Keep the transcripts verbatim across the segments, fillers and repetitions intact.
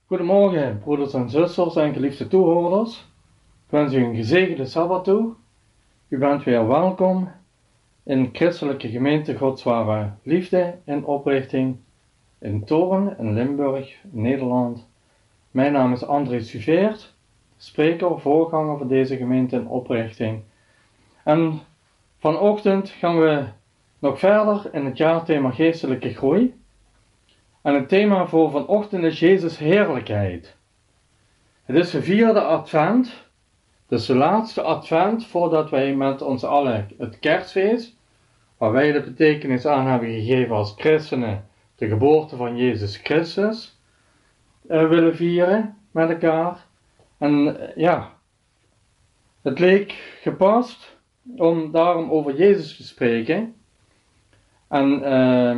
Goedemorgen, broeders en zusters en geliefde toehoorders. Ik wens u een gezegende Sabbat toe. U bent weer welkom in christelijke gemeente Gods Ware Liefde en Oprichting in Toren in Limburg, Nederland. Mijn naam is André Suveert, spreker, voorganger van deze gemeente in Oprichting. En vanochtend gaan we nog verder in het jaarthema geestelijke groei. En het thema voor vanochtend is Jezus' heerlijkheid. Het is de vierde advent, dus de laatste advent voordat wij met ons allen het kerstfeest, waar wij de betekenis aan hebben gegeven als christenen, de geboorte van Jezus Christus, uh, willen vieren met elkaar. En uh, ja, het leek gepast om daarom over Jezus te spreken. En uh,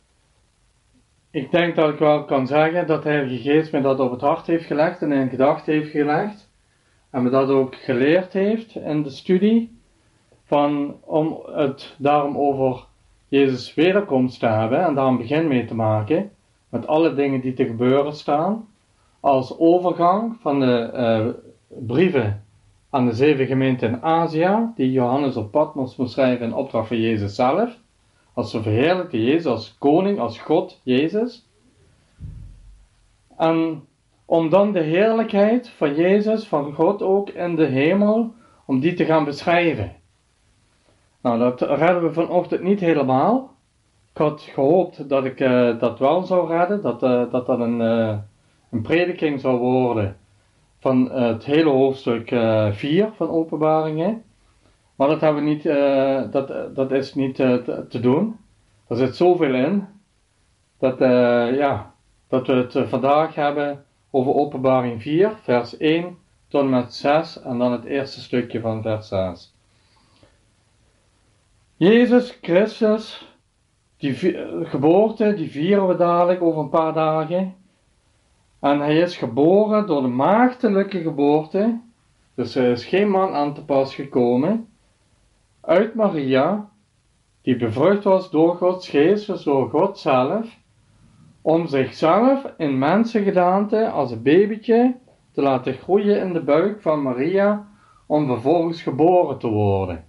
ik denk dat ik wel kan zeggen dat de Heilige Geest me dat op het hart heeft gelegd en in gedachten heeft gelegd. En me dat ook geleerd heeft in de studie. Van, om het daarom over Jezus' wederkomst te hebben en daar een begin mee te maken. Met alle dingen die te gebeuren staan. Als overgang van de uh, brieven aan de zeven gemeenten in Azië. Die Johannes op Patmos moest schrijven in opdracht van Jezus zelf. Als ze verheerlijkte Jezus als koning, als God, Jezus. En om dan de heerlijkheid van Jezus, van God ook in de hemel, om die te gaan beschrijven. Nou, dat redden we vanochtend niet helemaal. Ik had gehoopt dat ik uh, dat wel zou redden, dat uh, dat, dat een, uh, een prediking zou worden van uh, het hele hoofdstuk uh, vier van Openbaringen. Maar dat, hebben we niet, uh, dat, dat is niet uh, te, te doen. Er zit zoveel in, dat, uh, ja, dat we het uh, vandaag hebben over Openbaring vier, vers één tot en met zes en dan het eerste stukje van vers zes. Jezus Christus, die geboorte, die vieren we dadelijk over een paar dagen. En hij is geboren door de maagdelijke geboorte, dus er is geen man aan te pas gekomen, uit Maria, die bevrucht was door Gods geest, dus door God zelf, om zichzelf in mensengedaante als een babytje te laten groeien in de buik van Maria, om vervolgens geboren te worden.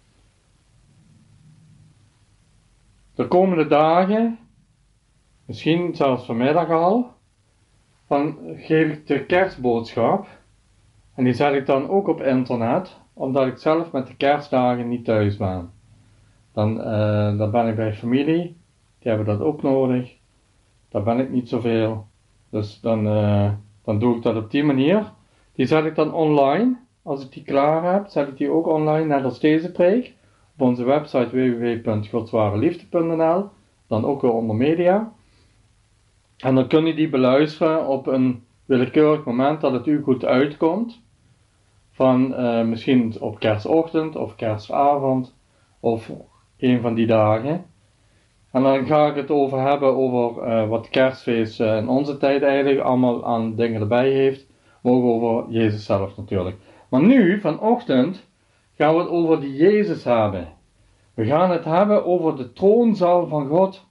De komende dagen, misschien zelfs vanmiddag al, dan geef ik de kerstboodschap. En die zet ik dan ook op internet, omdat ik zelf met de kerstdagen niet thuis ben. Dan, uh, dan ben ik bij familie, die hebben dat ook nodig. Daar ben ik niet zoveel. Dus dan, uh, dan doe ik dat op die manier. Die zet ik dan online. Als ik die klaar heb, zet ik die ook online, net als deze preek. Op onze website w w w punt godswareliefde punt n l. Dan ook weer onder media. En dan kun je die beluisteren op een willekeurig moment dat het u goed uitkomt. Van uh, misschien op kerstochtend of kerstavond. Of een van die dagen. En dan ga ik het over hebben over uh, wat kerstfeest uh, in onze tijd eigenlijk allemaal aan dingen erbij heeft. Maar ook over Jezus zelf natuurlijk. Maar nu, vanochtend, gaan we het over die Jezus hebben. We gaan het hebben over de troonzaal van God.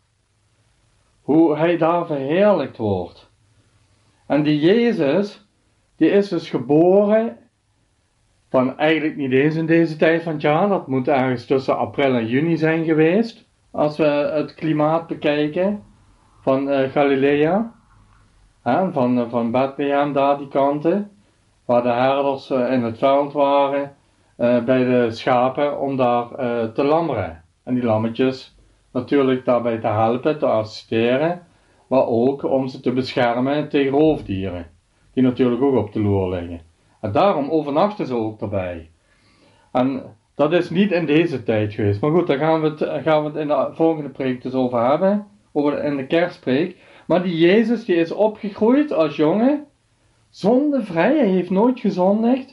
Hoe hij daar verheerlijkt wordt. En die Jezus, die is dus geboren van eigenlijk niet eens in deze tijd van het jaar. Dat moet ergens tussen april en juni zijn geweest. Als we het klimaat bekijken van uh, Galilea, hè, van, uh, van Bethlehem, daar die kanten, waar de herders uh, in het veld waren uh, bij de schapen om daar uh, te lammeren. En die lammetjes natuurlijk daarbij te helpen, te assisteren, maar ook om ze te beschermen tegen roofdieren, die natuurlijk ook op de loer liggen. En daarom overnachten ze ook erbij. En dat is niet in deze tijd geweest. Maar goed, daar gaan we het, gaan we het in de volgende preek dus over hebben. Over in de kerstpreek. Maar die Jezus die is opgegroeid als jongen. Zondevrij. Hij heeft nooit gezondigd.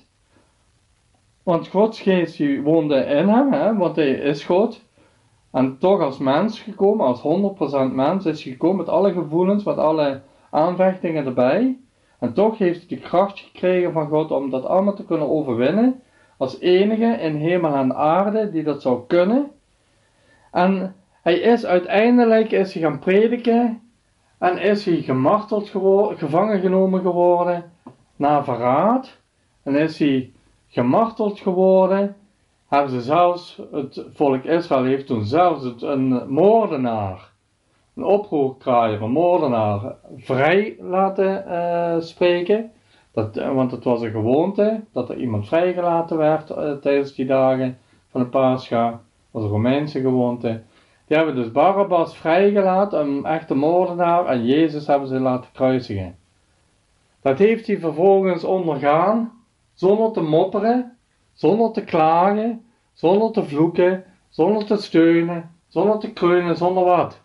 Want Gods geest die woonde in hem. Hè, want hij is God. En toch als mens gekomen. Als honderd procent mens is hij gekomen. Met alle gevoelens. Met alle aanvechtingen erbij. En toch heeft hij de kracht gekregen van God. Om dat allemaal te kunnen overwinnen. Als enige in hemel en aarde die dat zou kunnen. En hij is uiteindelijk is hij gaan prediken En is hij gemarteld geworden, gevangen genomen geworden na verraad. En is hij gemarteld geworden. Hebben ze zelfs, het volk Israël heeft toen zelfs het, een moordenaar, een oproerkraaier, een moordenaar, vrij laten uh, spreken. Dat, want het was een gewoonte dat er iemand vrijgelaten werd uh, tijdens die dagen van de Pascha. Dat was een Romeinse gewoonte. Die hebben dus Barabbas vrijgelaten, een echte moordenaar, en Jezus hebben ze laten kruisigen. Dat heeft hij vervolgens ondergaan, zonder te mopperen, zonder te klagen, zonder te vloeken, zonder te steunen, zonder te kreunen, zonder wat.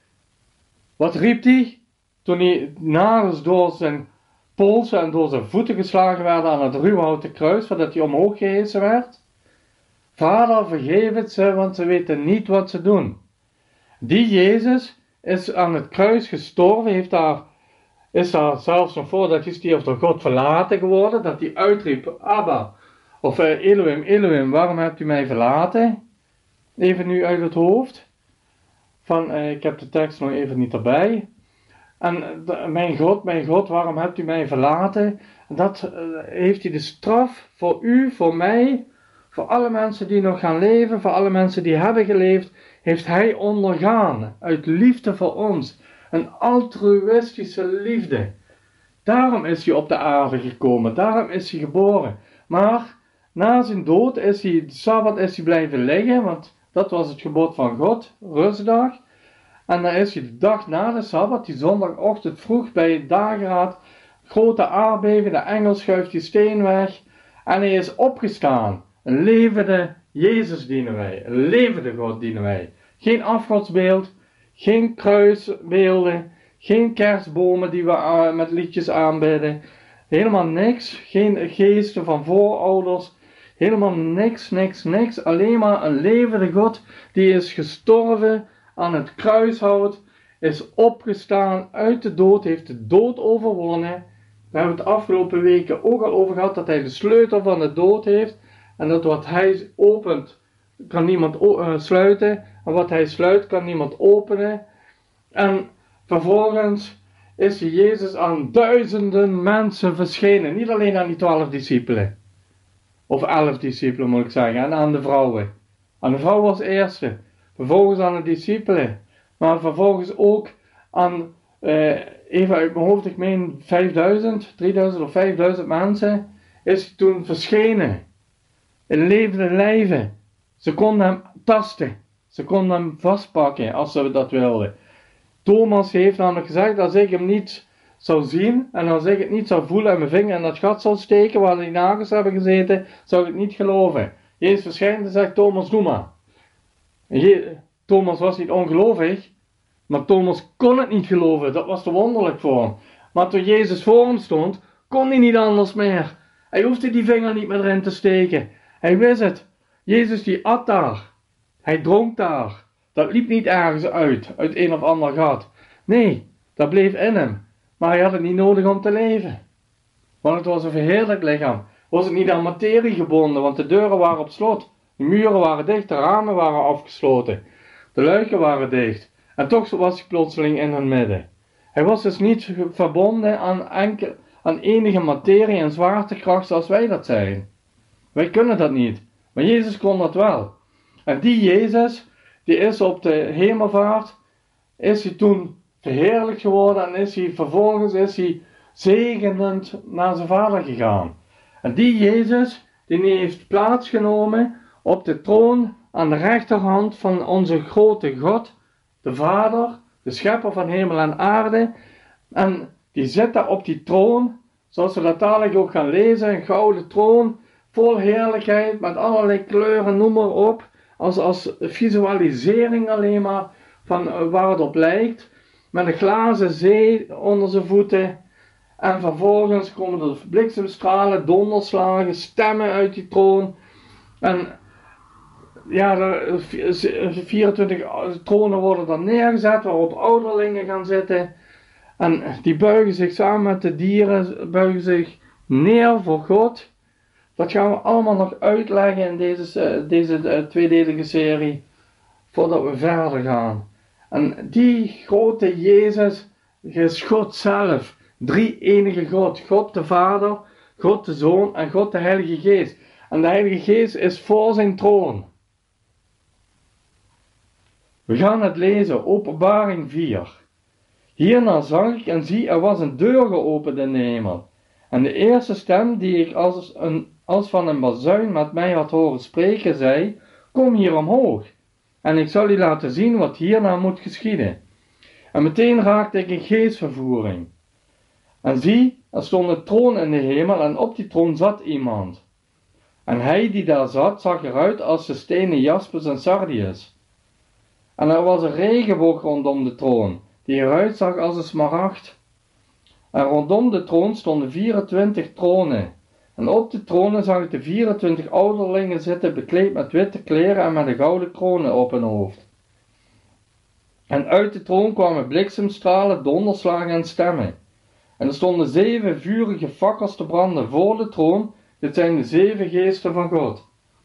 Wat riep hij? Toen hij nagels door zijn polsen en door zijn voeten geslagen werd aan het ruwhouten kruis, voordat hij omhoog gehezen werd. Vader, vergeef het ze, want ze weten niet wat ze doen. Die Jezus is aan het kruis gestorven, heeft daar, is daar zelfs nog voordat hij stierf door God verlaten geworden, dat hij uitriep, Abba, of uh, Elohim, Elohim, waarom hebt u mij verlaten? Even nu uit het hoofd. Van, uh, ik heb de tekst nog even niet erbij. En uh, mijn God, mijn God, waarom hebt u mij verlaten? Dat uh, heeft hij de straf voor u, voor mij, voor alle mensen die nog gaan leven, voor alle mensen die hebben geleefd, heeft hij ondergaan, uit liefde voor ons. Een altruïstische liefde. Daarom is hij op de aarde gekomen, daarom is hij geboren. Maar na zijn dood is hij, de Sabbat is hij blijven liggen, want dat was het gebod van God, rustdag. En dan is hij de dag na de Sabbat, die zondagochtend vroeg bij het dageraad, grote aardbeving, de engel schuift die steen weg en hij is opgestaan. Een levende Jezus dienen wij, een levende God dienen wij. Geen afgodsbeeld, geen kruisbeelden, geen kerstbomen die we uh, met liedjes aanbidden. Helemaal niks, geen geesten van voorouders, helemaal niks, niks, niks. Alleen maar een levende God die is gestorven aan het kruishout, is opgestaan uit de dood, heeft de dood overwonnen. We hebben het afgelopen weken ook al over gehad dat hij de sleutel van de dood heeft. En dat wat hij opent, kan niemand uh, sluiten. En wat hij sluit, kan niemand openen. En vervolgens is Jezus aan duizenden mensen verschenen. Niet alleen aan die twaalf discipelen. Of elf discipelen moet ik zeggen. En aan de vrouwen. Aan de vrouwen als eerste. Vervolgens aan de discipelen. Maar vervolgens ook aan, uh, even uit mijn hoofd, ik meen vijfduizend, drieduizend of vijfduizend mensen. Is hij toen verschenen. In levende lijven. Ze konden hem tasten. Ze konden hem vastpakken als ze dat wilden. Thomas heeft namelijk gezegd, als ik hem niet zou zien en als ik het niet zou voelen en mijn vinger in dat gat zou steken waar die nagels hebben gezeten, zou ik het niet geloven. Jezus verschijnt en zegt, Thomas, doe maar. Je, Thomas was niet ongelovig, maar Thomas kon het niet geloven. Dat was te wonderlijk voor hem. Maar toen Jezus voor hem stond, kon hij niet anders meer. Hij hoefde die vinger niet meer erin te steken. Hij wist het. Jezus die at daar. Hij dronk daar. Dat liep niet ergens uit, uit een of ander gat. Nee, dat bleef in hem. Maar hij had het niet nodig om te leven. Want het was een verheerlijk lichaam. Was het niet aan materie gebonden, want de deuren waren op slot. De muren waren dicht, de ramen waren afgesloten. De luiken waren dicht. En toch was hij plotseling in hun midden. Hij was dus niet verbonden aan, enkel, aan enige materie en zwaartekracht zoals wij dat zijn. Wij kunnen dat niet. Maar Jezus kon dat wel. En die Jezus, die is op de hemelvaart, is hij toen verheerlijkt geworden en is hij vervolgens is hij zegenend naar zijn vader gegaan. En die Jezus, die heeft plaatsgenomen op de troon aan de rechterhand van onze grote God, de Vader, de schepper van hemel en aarde. En die zit daar op die troon, zoals we dat dadelijk ook gaan lezen, een gouden troon, vol heerlijkheid, met allerlei kleuren, noem maar op, als, als visualisering alleen maar van waar het op lijkt, met een glazen zee onder zijn voeten, en vervolgens komen er bliksemstralen, donderslagen, stemmen uit die troon, en ja, er, vierentwintig tronen worden dan neergezet, waarop ouderlingen gaan zitten, en die buigen zich samen met de dieren, buigen zich neer voor God. Dat gaan we allemaal nog uitleggen in deze, deze tweedelige serie, voordat we verder gaan. En die grote Jezus, is God zelf. Drie enige God. God de Vader, God de Zoon en God de Heilige Geest. En de Heilige Geest is voor zijn troon. We gaan het lezen, Openbaring vier. Hierna zag ik en zie, er was een deur geopend in de hemel. En de eerste stem die ik als, een, als van een bazuin met mij had horen spreken, zei: Kom hier omhoog, en ik zal u laten zien wat hierna moet geschieden. En meteen raakte ik in geestvervoering. En zie, er stond een troon in de hemel en op die troon zat iemand. En hij die daar zat, zag eruit als de stenen jaspis en sardius. En er was een regenboog rondom de troon, die eruit zag als een smaragd. En rondom de troon stonden vierentwintig tronen. En op de tronen zag ik de vierentwintig ouderlingen zitten, bekleed met witte kleren en met een gouden kronen op hun hoofd. En uit de troon kwamen bliksemstralen, donderslagen en stemmen. En er stonden zeven vurige fakkels te branden voor de troon. Dit zijn de zeven geesten van God.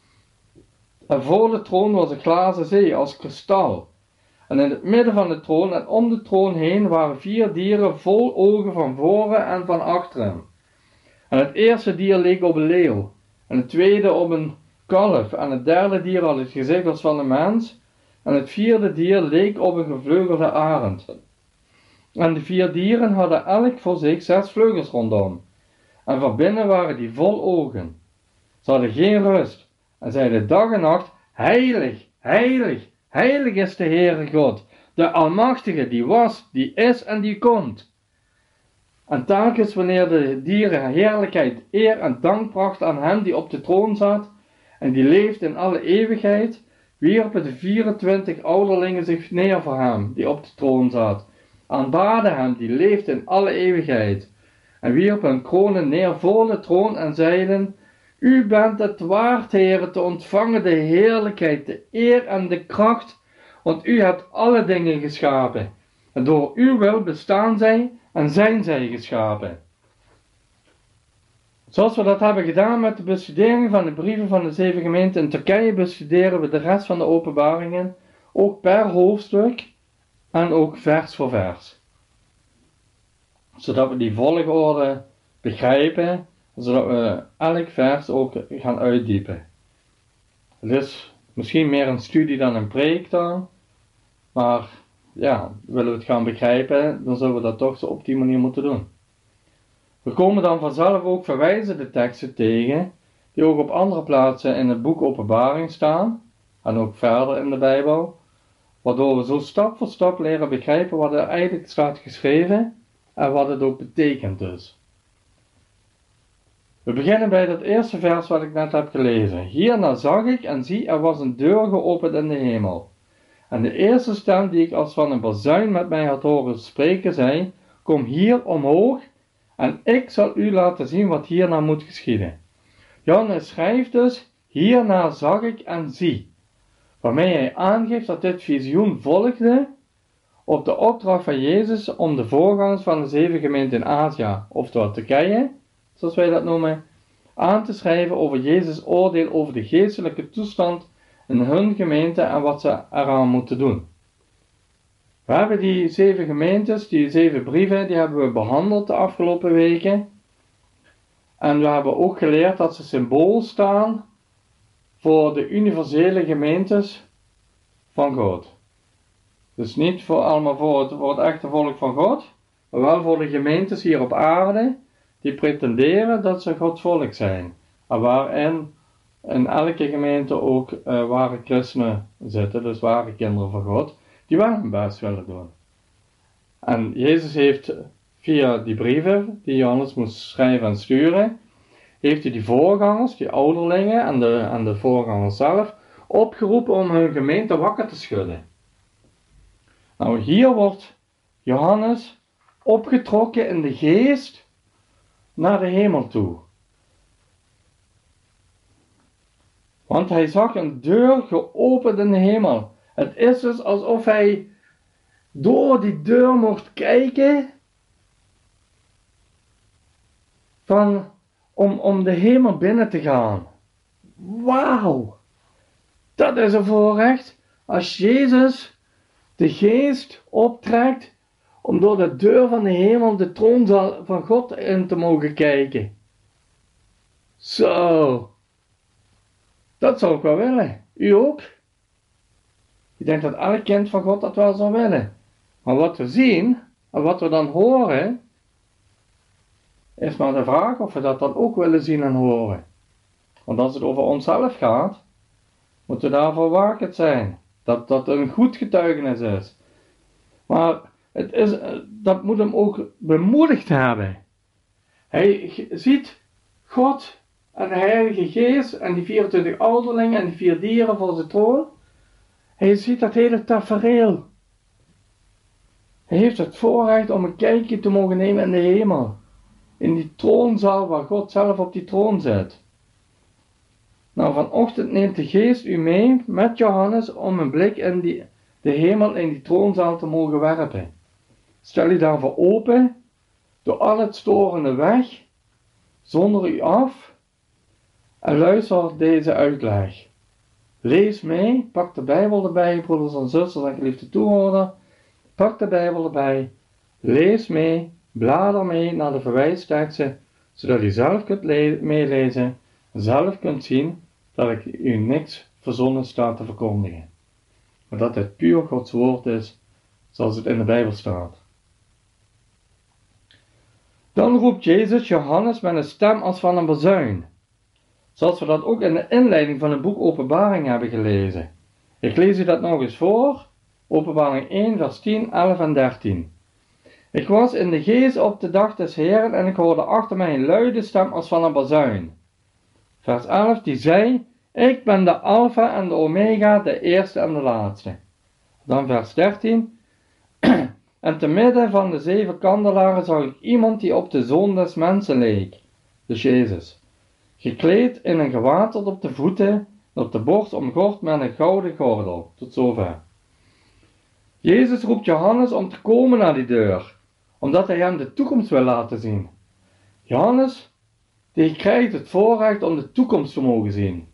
En voor de troon was een glazen zee als kristal. En in het midden van de troon en om de troon heen waren vier dieren vol ogen van voren en van achteren. En het eerste dier leek op een leeuw, en het tweede op een kalf, en het derde dier had het gezicht als van een mens, en het vierde dier leek op een gevleugelde arend. En de vier dieren hadden elk voor zich zes vleugels rondom, en van binnen waren die vol ogen. Ze hadden geen rust, en zeiden dag en nacht: Heilig, heilig, heilig is de Heere God, de Almachtige, die was, die is en die komt. En telkens wanneer de dieren heerlijkheid, eer en dank brachten aan hem die op de troon zat, en die leeft in alle eeuwigheid, wierpen de vierentwintig ouderlingen zich neer voor hem die op de troon zat, aanbaden hem die leeft in alle eeuwigheid, en wierpen hun kronen neer voor de troon en zeiden: U bent het waard, Heere, te ontvangen de heerlijkheid, de eer en de kracht, want u hebt alle dingen geschapen, en door uw wil bestaan zij en zijn zij geschapen. Zoals we dat hebben gedaan met de bestudering van de brieven van de zeven gemeenten in Turkije, bestuderen we de rest van de openbaringen, ook per hoofdstuk en ook vers voor vers. Zodat we die volgorde begrijpen, zodat we elk vers ook gaan uitdiepen. Het is misschien meer een studie dan een preek dan, maar ja, willen we het gaan begrijpen, dan zullen we dat toch zo op die manier moeten doen. We komen dan vanzelf ook verwijzende teksten tegen, die ook op andere plaatsen in het boek Openbaring staan, en ook verder in de Bijbel, waardoor we zo stap voor stap leren begrijpen wat er eigenlijk staat geschreven en wat het ook betekent dus. We beginnen bij dat eerste vers wat ik net heb gelezen. Hierna zag ik en zie, er was een deur geopend in de hemel. En de eerste stem die ik als van een bazuin met mij had horen spreken, zei: Kom hier omhoog, en ik zal u laten zien wat hierna moet geschieden. Johannes schrijft dus: Hierna zag ik en zie, waarmee hij aangeeft dat dit visioen volgde op de opdracht van Jezus om de voorgangers van de zeven gemeenten in Azië, oftewel Turkije, zoals wij dat noemen, aan te schrijven over Jezus' oordeel over de geestelijke toestand in hun gemeente en wat ze eraan moeten doen. We hebben die zeven gemeentes, die zeven brieven, die hebben we behandeld de afgelopen weken. En we hebben ook geleerd dat ze symbool staan voor de universele gemeentes van God. Dus niet voor allemaal voor het, voor het echte volk van God, maar wel voor de gemeentes hier op aarde die pretenderen dat ze Gods volk zijn. En waarin in elke gemeente ook uh, ware christenen zitten, dus ware kinderen van God, die wel hun best willen doen. En Jezus heeft via die brieven die Johannes moest schrijven en sturen, heeft hij die voorgangers, die ouderlingen en de, en de voorgangers zelf, opgeroepen om hun gemeente wakker te schudden. Nou, hier wordt Johannes opgetrokken in de geest naar de hemel toe. Want hij zag een deur geopend in de hemel. Het is dus alsof hij door die deur mocht kijken van, om, om de hemel binnen te gaan. Wauw! Dat is een voorrecht als Jezus de geest optrekt om door de deur van de hemel de troonzaal van God in te mogen kijken. Zo. Dat zou ik wel willen. U ook? Ik denk dat elk kind van God dat wel zou willen. Maar wat we zien, en wat we dan horen, is maar de vraag of we dat dan ook willen zien en horen. Want als het over onszelf gaat, moeten we daarvoor wakend zijn. Dat dat een goed getuigenis is. Maar het is, dat moet hem ook bemoedigd hebben. Hij ziet God en de Heilige Geest en die vierentwintig ouderlingen en die vier dieren voor zijn troon. Hij ziet dat hele tafereel. Hij heeft het voorrecht om een kijkje te mogen nemen in de hemel. In die troonzaal waar God zelf op die troon zit. Nou, vanochtend neemt de Geest u mee met Johannes om een blik in die, de hemel in die troonzaal te mogen werpen. Stel u daarvoor open, door al het storende weg, zonder u af, en luister deze uitleg. Lees mee, pak de Bijbel erbij, broeders en zusters en geliefde toehoorder. Pak de Bijbel erbij, lees mee, blader mee naar de verwijsteksten, zodat u zelf kunt meelezen en zelf kunt zien dat ik u niks verzonnen sta te verkondigen. Maar dat het puur Gods woord is, zoals het in de Bijbel staat. Dan roept Jezus Johannes met een stem als van een bazuin. Zoals we dat ook in de inleiding van het boek Openbaring hebben gelezen. Ik lees u dat nog eens voor. Openbaring één, vers tien, elf en dertien. Ik was in de geest op de dag des Heren en ik hoorde achter mij een luide stem als van een bazuin. Vers elf, die zei, ik ben de Alpha en de Omega, de eerste en de laatste. Dan vers dertien, en te midden van de zeven kandelaren zag ik iemand die op de Zoon des Mensen leek, dus Jezus, gekleed in een gewaad tot op de voeten en op de borst omgord met een gouden gordel, tot zover. Jezus roept Johannes om te komen naar die deur, omdat hij hem de toekomst wil laten zien. Johannes, die krijgt het voorrecht om de toekomst te mogen zien.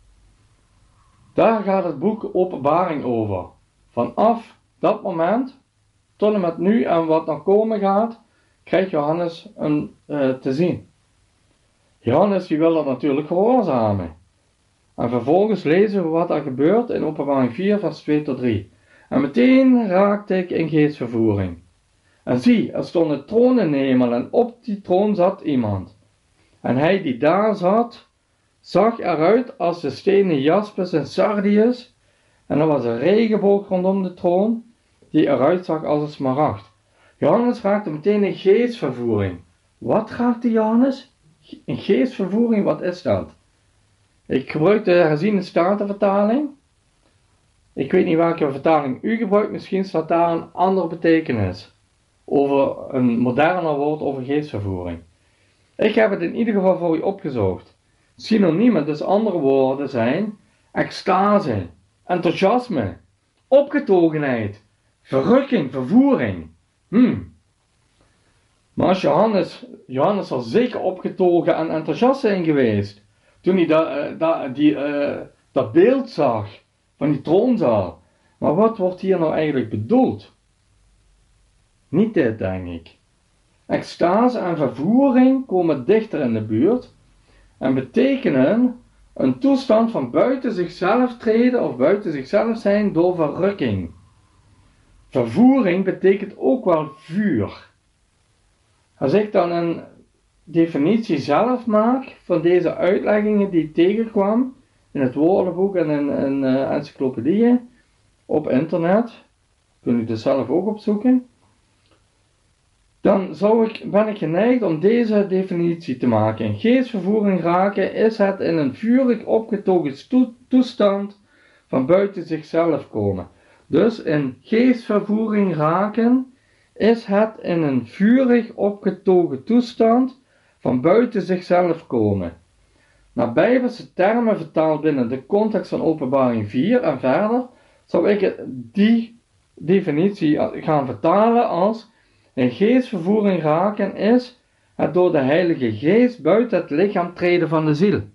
Daar gaat het boek Openbaring over. Vanaf dat moment, tot en met nu en wat nog komen gaat, krijgt Johannes een, uh, te zien. Johannes die wil dat natuurlijk gehoorzamen. En vervolgens lezen we wat er gebeurt in Openbaring vier vers twee tot drie. En meteen raakte ik in geestvervoering. En zie, er stond een troon in de hemel en op die troon zat iemand. En hij die daar zat, zag eruit als de stenen jaspis en sardius. En er was een regenboog rondom de troon, die eruit zag als een smaragd. Johannes raakte meteen in geestvervoering. Wat raakte Johannes? Een geestvervoering, wat is dat? Ik gebruik de herziene statenvertaling. Ik weet niet welke vertaling u gebruikt, misschien staat daar een andere betekenis. Over een moderner woord over geestvervoering. Ik heb het in ieder geval voor u opgezocht. Synoniemen, dus andere woorden zijn extase, enthousiasme, opgetogenheid, verrukking, vervoering. Hmm. Maar als Johannes, Johannes was zeker opgetogen en enthousiast zijn geweest, toen hij da, da, die, uh, dat beeld zag van die troonzaal. Maar wat wordt hier nou eigenlijk bedoeld? Niet dit, denk ik. Extase en vervoering komen dichter in de buurt en betekenen een toestand van buiten zichzelf treden of buiten zichzelf zijn door verrukking. Vervoering betekent ook wel vuur. Als ik dan een definitie zelf maak van deze uitleggingen die ik tegenkwam in het woordenboek en in, in uh, encyclopedieën op internet, kun je dus zelf ook opzoeken, dan zou ik, ben ik geneigd om deze definitie te maken. In geestvervoering raken is het in een vurig opgetogen toestand van buiten zichzelf komen. Dus in geestvervoering raken is het in een vurig opgetogen toestand van buiten zichzelf komen. Naar Bijbelse termen vertaald binnen de context van Openbaring vier en verder, zou ik die definitie gaan vertalen als: in geestvervoering raken is het door de Heilige Geest buiten het lichaam treden van de ziel.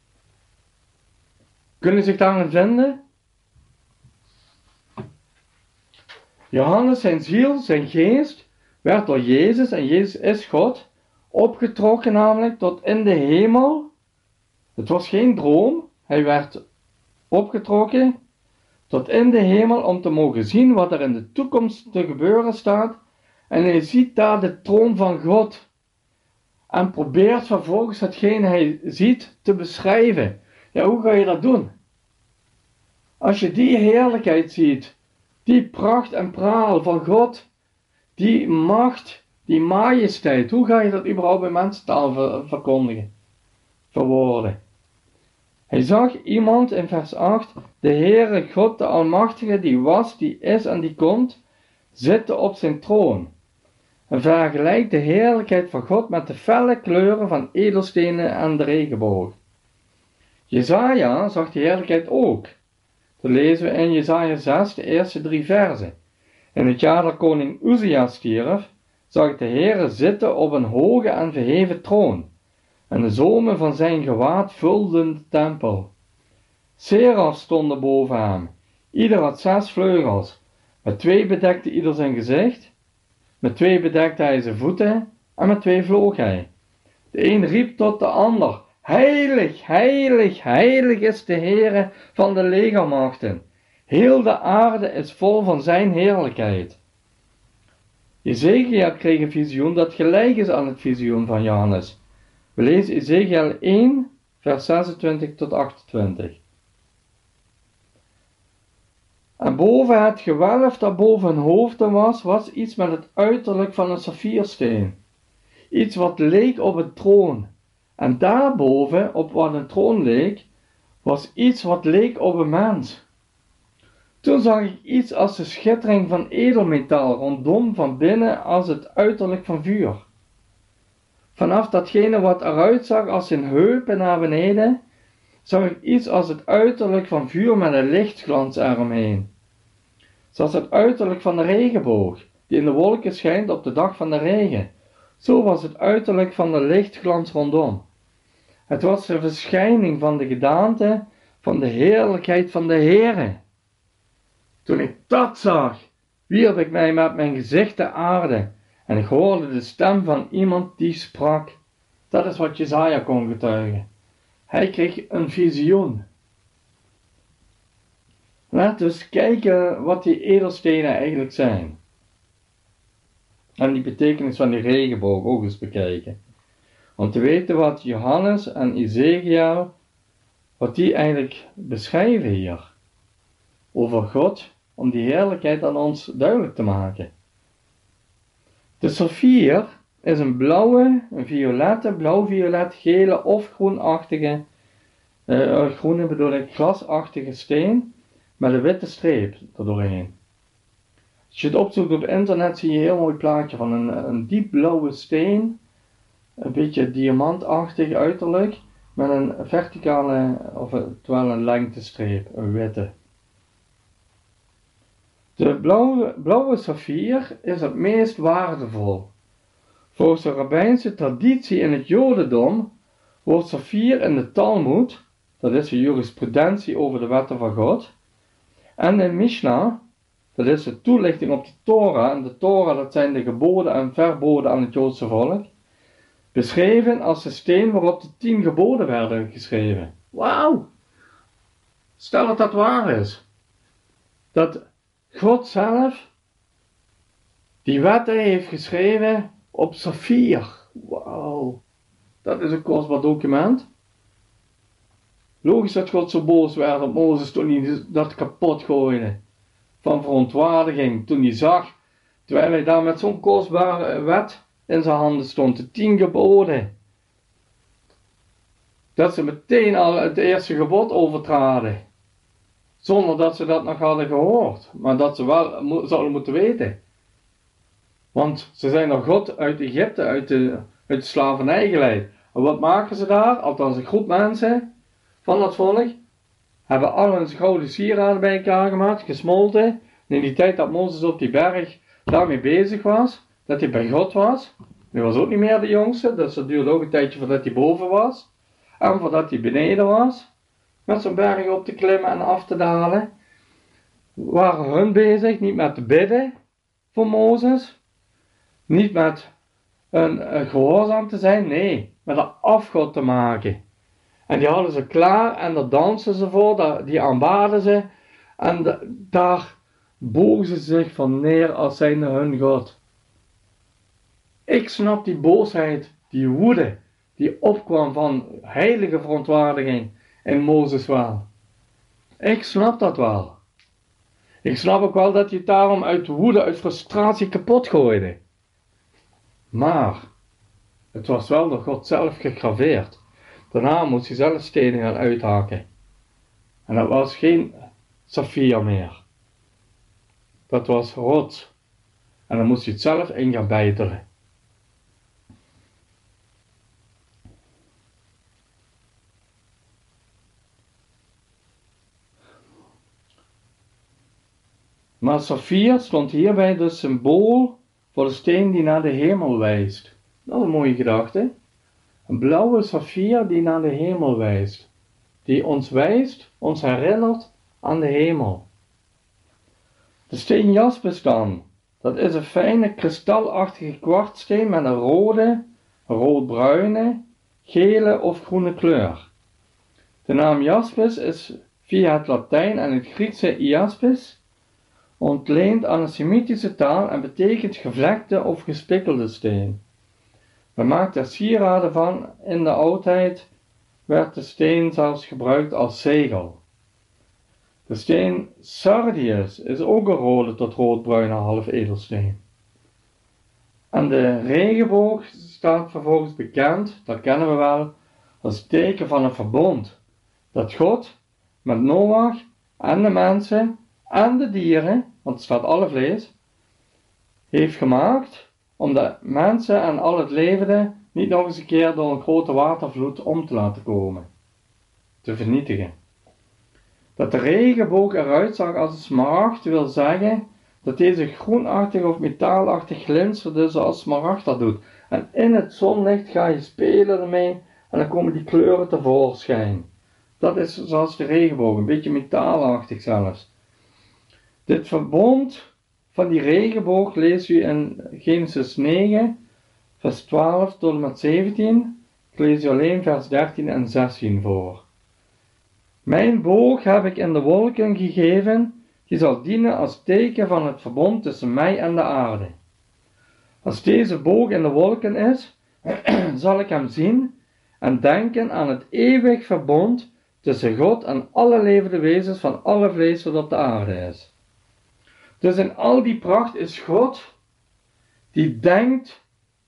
Kunnen zich daarin vinden? Johannes, zijn ziel, zijn geest, werd door Jezus, en Jezus is God, opgetrokken namelijk tot in de hemel. Het was geen droom, hij werd opgetrokken tot in de hemel om te mogen zien wat er in de toekomst te gebeuren staat. En hij ziet daar de troon van God. En probeert vervolgens hetgeen hij ziet te beschrijven. Ja, hoe ga je dat doen? Als je die heerlijkheid ziet, die pracht en praal van God, die macht, die majesteit, hoe ga je dat überhaupt in mensentaal ver verkondigen, verwoorden? Hij zag iemand in vers acht, de Heere God, de Almachtige, die was, die is en die komt, zitten op zijn troon. En vergelijkt de heerlijkheid van God met de felle kleuren van edelstenen en de regenboog. Jesaja zag die heerlijkheid ook. Dat lezen we in Jesaja zes, de eerste drie verzen. In het jaar dat koning Uzia stierf, zag de Heere zitten op een hoge en verheven troon, en de zomen van zijn gewaad vulden de tempel. Seraf stonden boven hem, ieder had zes vleugels, met twee bedekte ieder zijn gezicht, met twee bedekte hij zijn voeten, en met twee vloog hij. De een riep tot de ander, heilig, heilig, heilig is de Heere van de legermachten. Heel de aarde is vol van zijn heerlijkheid. Ezekiel kreeg een visioen dat gelijk is aan het visioen van Johannes. We lezen Ezekiel één, vers zesentwintig tot achtentwintig. En boven het gewelf dat boven hun hoofden was, was iets met het uiterlijk van een saffiersteen. Iets wat leek op een troon. En daarboven, op wat een troon leek, was iets wat leek op een mens. Toen zag ik iets als de schittering van edelmetaal rondom van binnen als het uiterlijk van vuur. Vanaf datgene wat eruit zag als zijn heupen naar beneden, zag ik iets als het uiterlijk van vuur met een lichtglans eromheen. Zoals het uiterlijk van de regenboog, die in de wolken schijnt op de dag van de regen. Zo was het uiterlijk van de lichtglans rondom. Het was de verschijning van de gedaante van de heerlijkheid van de Heere. Toen ik dat zag, wierp ik mij met mijn gezicht ter aarde en ik hoorde de stem van iemand die sprak. Dat is wat Jesaja kon getuigen. Hij kreeg een visioen. Laten we eens kijken wat die edelstenen eigenlijk zijn. En die betekenis van die regenboog ook eens bekijken. Om te weten wat Johannes en Ezekiel, wat die eigenlijk beschrijven hier. Over God, om die heerlijkheid aan ons duidelijk te maken. De saffier is een blauwe, een violette, blauw-violet, gele of groenachtige, uh, groene bedoel ik, glasachtige steen met een witte streep erdoorheen. Als je het opzoekt op internet zie je een heel mooi plaatje van een, een diepblauwe steen, een beetje diamantachtig uiterlijk, met een verticale, of terwijl een lengtestreep, een witte. De blauwe, blauwe saffier is het meest waardevol. Volgens de rabbijnse traditie in het Jodendom wordt saffier in de Talmud, dat is de jurisprudentie over de wetten van God, en in Mishnah, dat is de toelichting op de Torah, en de Torah dat zijn de geboden en verboden aan het Joodse volk, beschreven als de steen waarop de tien geboden werden geschreven. Wauw! Stel dat dat waar is. Dat God zelf die wetten heeft geschreven op saffier. Wauw! Dat is een kostbaar document. Logisch dat God zo boos werd op Mozes toen hij dat kapot gooide. Van verontwaardiging toen hij zag, terwijl hij daar met zo'n kostbare wet in zijn handen stond, de tien geboden. Dat ze meteen al het eerste gebod overtraden. Zonder dat ze dat nog hadden gehoord. Maar dat ze wel mo- zouden moeten weten. Want ze zijn door God uit Egypte, uit de, uit de slavernij geleid. En wat maken ze daar? Althans een groep mensen van dat volk. Hebben al hun gouden sieraden bij elkaar gemaakt, gesmolten. En in die tijd dat Mozes op die berg daarmee bezig was, dat hij bij God was. Hij was ook niet meer de jongste, dus dat duurde ook een tijdje voordat hij boven was. En voordat hij beneden was. Met zo'n berg op te klimmen en af te dalen. Waren hun bezig, niet met te bidden voor Mozes. Niet met een, een gehoorzaam te zijn, nee, met een afgod te maken. En die hadden ze klaar en daar dansten ze voor, die aanbaden ze. En de, daar bogen ze zich van neer als zijnde hun God. Ik snap die boosheid, die woede, die opkwam van heilige verontwaardiging in Mozes wel. Ik snap dat wel. Ik snap ook wel dat hij het daarom uit woede, uit frustratie kapot gooide. Maar het was wel door God zelf gegraveerd. Daarna moest hij zelf stenen gaan uithaken. En dat was geen saffier meer. Dat was rots. En dan moest hij het zelf in gaan bijtelen. Maar saffier stond hierbij dus symbool voor de steen die naar de hemel wijst. Dat is een mooie gedachte. Een blauwe saffier die naar de hemel wijst. Die ons wijst, ons herinnert aan de hemel. De steen jaspis dan. Dat is een fijne kristalachtige kwartsteen met een rode, roodbruine, gele of groene kleur. De naam jaspis is via het Latijn en het Griekse iaspis ontleend aan een Semitische taal en betekent gevlekte of gespikkelde steen. Men maakt er sieraden van. In de oudheid werd de steen zelfs gebruikt als zegel. De steen sardius is ook een rode tot roodbruine halfedelsteen. En de regenboog staat vervolgens bekend, dat kennen we wel, als teken van een verbond. Dat God met Noach en de mensen en de dieren, want er staat alle vlees, heeft gemaakt om de mensen en al het levende niet nog eens een keer door een grote watervloed om te laten komen. Te vernietigen. Dat de regenboog eruit zag als een smaragd wil zeggen dat deze groenachtig of metaalachtig glinsterde zoals smaragd dat doet. En in het zonlicht ga je spelen ermee en dan komen die kleuren tevoorschijn. Dat is zoals de regenboog, een beetje metaalachtig zelfs. Dit verbond van die regenboog leest u in Genesis negen, vers twaalf tot en met zeventien. Ik lees u alleen vers dertien en zestien voor. Mijn boog heb ik in de wolken gegeven, die zal dienen als teken van het verbond tussen mij en de aarde. Als deze boog in de wolken is, zal ik hem zien en denken aan het eeuwig verbond tussen God en alle levende wezens van alle vlees dat op de aarde is. Dus in al die pracht is God, die denkt,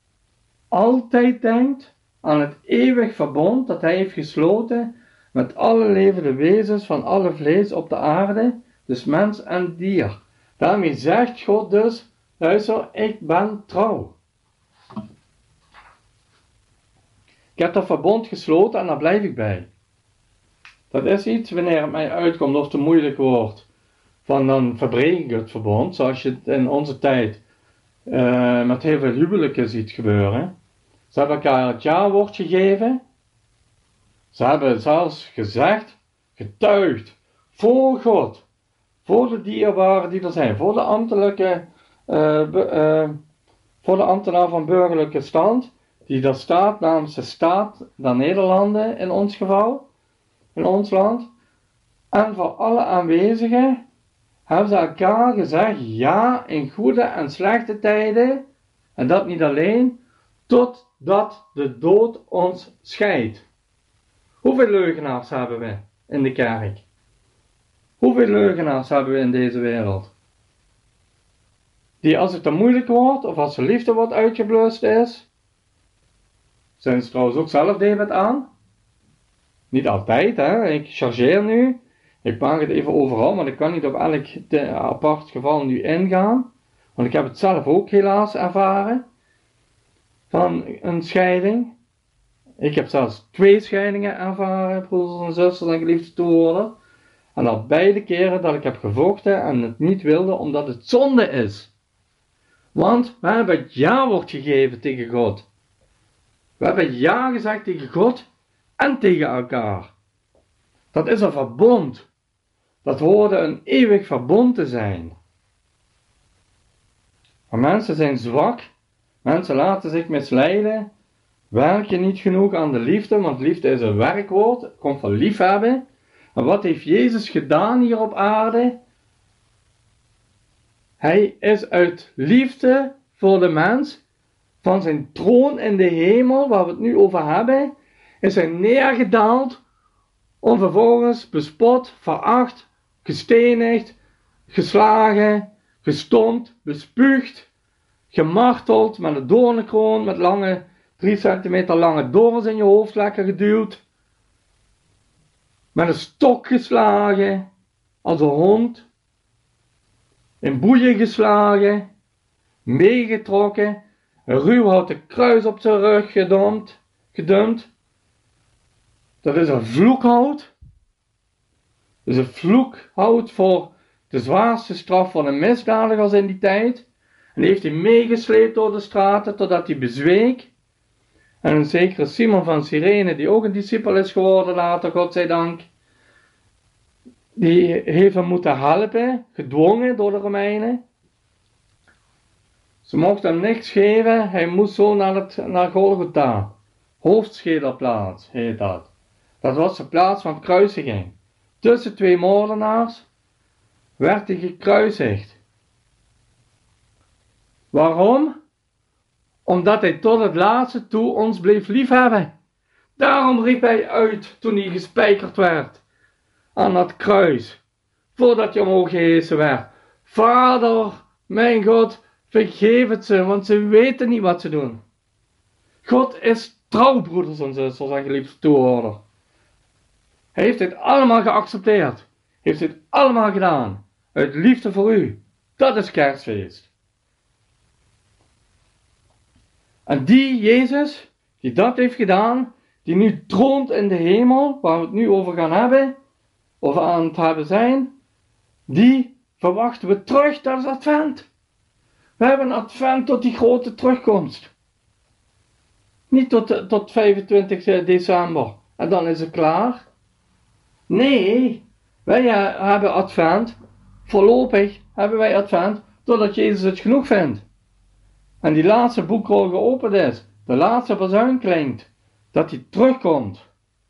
altijd denkt, aan het eeuwig verbond dat hij heeft gesloten met alle levende wezens van alle vlees op de aarde, dus mens en dier. Daarmee zegt God dus, luister, ik ben trouw. Ik heb dat verbond gesloten en daar blijf ik bij. Dat is iets wanneer het mij uitkomt of te moeilijk wordt, van dan verbreek ik het verbond, zoals je het in onze tijd uh, met heel veel huwelijken ziet gebeuren. Ze hebben elkaar het ja-woord gegeven. Ze hebben zelfs gezegd, getuigd, voor God, voor de dierbaren die er zijn, voor de ambtelijke, uh, be, uh, voor de ambtenaar van burgerlijke stand, die er staat namens de staat der Nederlanden in ons geval, in ons land. En voor alle aanwezigen hebben ze elkaar gezegd, ja, in goede en slechte tijden, en dat niet alleen, totdat de dood ons scheidt. Hoeveel leugenaars hebben we in de kerk? Hoeveel leugenaars hebben we in deze wereld? Die als het te moeilijk wordt, of als de liefde wordt uitgeblust is, zijn ze trouwens ook zelf David aan? Niet altijd, hè? Ik chargeer nu. Ik maak het even overal, maar ik kan niet op elk apart geval nu ingaan. Want ik heb het zelf ook helaas ervaren. Van een scheiding. Ik heb zelfs twee scheidingen ervaren, broeders en zusters en geliefde toehoorders. En dat beide keren dat ik heb gevochten en het niet wilde, omdat het zonde is. Want we hebben het ja-woord gegeven tegen God. We hebben ja gezegd tegen God en tegen elkaar. Dat is een verbond. Dat hoorde een eeuwig verbond te zijn. Maar mensen zijn zwak Mensen laten zich misleiden, werken niet genoeg aan de liefde, want liefde is een werkwoord, het komt van liefhebben. En wat heeft Jezus gedaan hier op aarde? Hij is uit liefde voor de mens, van zijn troon in de hemel, waar we het nu over hebben, is hij neergedaald om vervolgens bespot, veracht, gestenigd, geslagen, gestompt, bespuugd, gemarteld, met een doornenkroon, met lange, drie centimeter lange dorens in je hoofd lekker geduwd, met een stok geslagen, als een hond, in boeien geslagen, meegetrokken, een ruwhouten kruis op zijn rug gedumpt, gedumpt. Dat is een vloekhout. Dat is een vloekhout voor de zwaarste straf van een misdadigers in die tijd. En die heeft hij meegesleept door de straten totdat hij bezweek. En een zekere Simon van Cyrene, die ook een discipel is geworden later, godzijdank, die heeft hem moeten helpen, gedwongen door de Romeinen. Ze mochten hem niks geven, hij moest zo naar, het, naar Golgotha. Hoofdschederplaats heet dat. Dat was de plaats van kruisiging. Tussen twee moordenaars werd hij gekruisigd. Waarom? Omdat hij tot het laatste toe ons bleef liefhebben. Daarom riep hij uit toen hij gespijkerd werd aan dat kruis, voordat hij omhoog gehesen werd: Vader, mijn God, vergeef het ze, want ze weten niet wat ze doen. God is trouw, broeders en zusters en geliefde toehoorder. Hij heeft dit allemaal geaccepteerd. Heeft dit allemaal gedaan. Uit liefde voor u. Dat is kerstfeest. En die Jezus, die dat heeft gedaan, die nu troont in de hemel, waar we het nu over gaan hebben, of aan het hebben zijn, die verwachten we terug. Dat is Advent. We hebben Advent tot die grote terugkomst. Niet tot, tot vijfentwintig december. En dan is het klaar. Nee, wij hebben Advent. Voorlopig hebben wij Advent totdat Jezus het genoeg vindt. En die laatste boekrol geopend is. De laatste bazuin klinkt. Dat hij terugkomt.